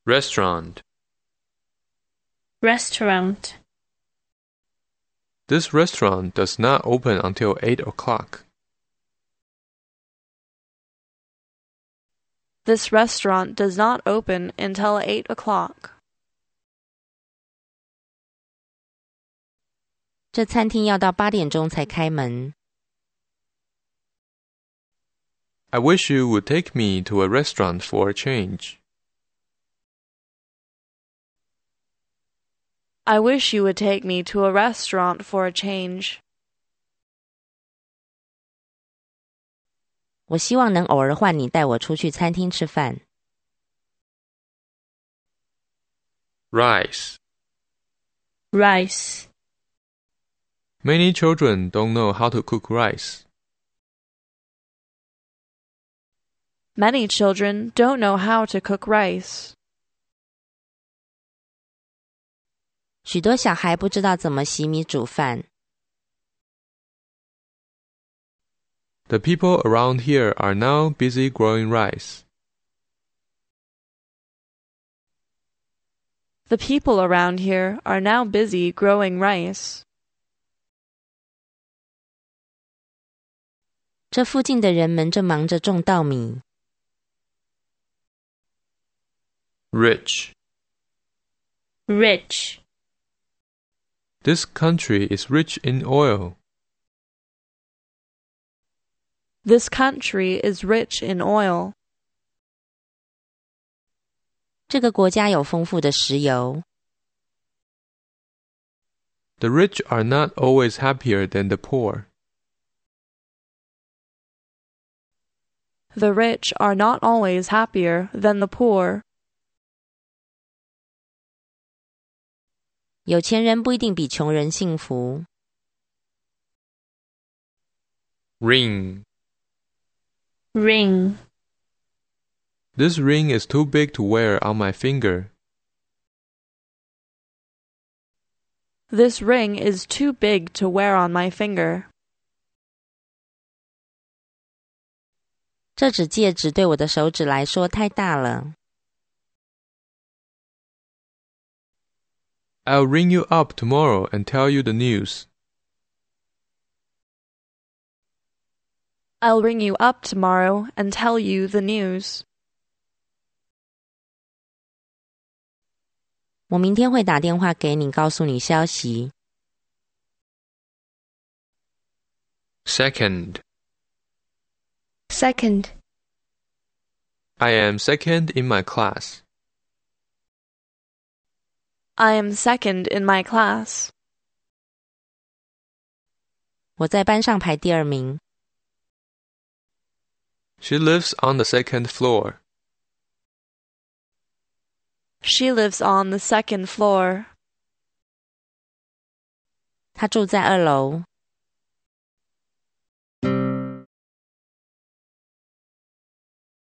Restaurant. Restaurant. This restaurant does not open until 8 o'clock. This restaurant does not open until 8 o'clock. 这餐厅要到8点钟才开门。 I wish you would take me to a restaurant for a change. I wish you would take me to a restaurant for a change. 我希望能偶尔换你带我出去餐厅吃饭。 Rice. Rice. Many children don't know how to cook rice. Many children don't know how to cook rice. 许多小孩不知道怎么洗米煮饭。 The people around here are now busy growing rice. The people around here are now busy growing rice. 这附近的人们正忙着种稻米。 Rich. Rich. This country is rich in oil. This country is rich in oil. 这个国家有丰富的石油。 The rich are not always happier than the poor. The rich are not always happier than the poor. 有钱人不一定比穷人幸福。 Ring. Ring. This ring is too big to wear on my finger. This ring is too big to wear on my finger. 这只戒指对我的手指来说太大了。 I'll ring you up tomorrow and tell you the news. I'll ring you up tomorrow and tell you the news. 我明天会打电话给你，告诉你消息。 Second. Second. I am second in my class. I am second in my class. 我在班上排第2名。 She lives on the second floor. She lives on the second floor. 她住在2楼。